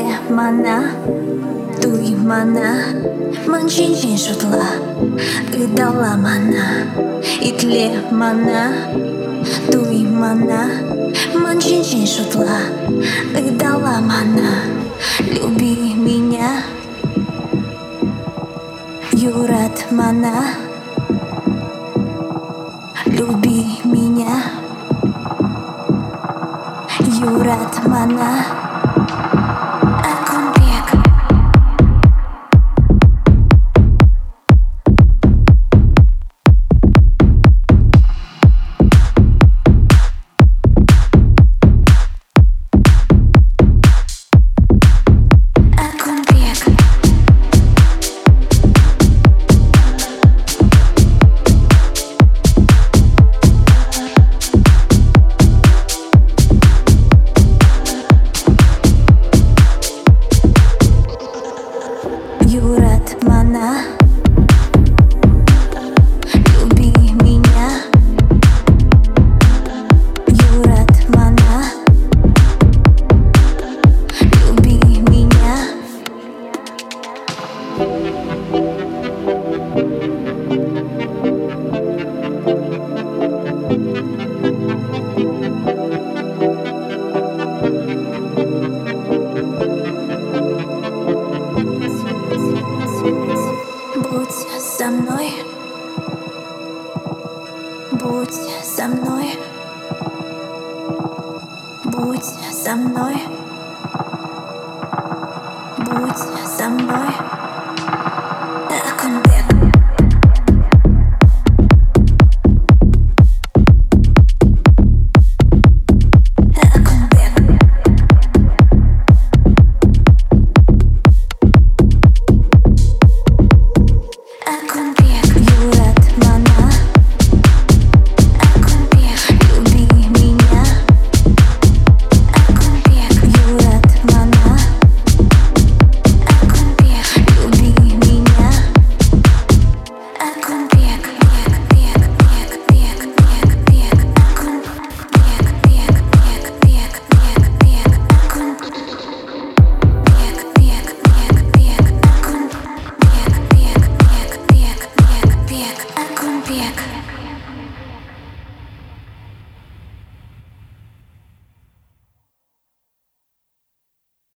mana tui mana manchin shutla idala mana itle mana tui mana manchin shutla идала mana люби меня Юрат мана люби меня Юрат мана Акунбек Юрат мана люби меня Юрат мана люби меня Будь со мной, будь со мной, будь со мной, будь со мной.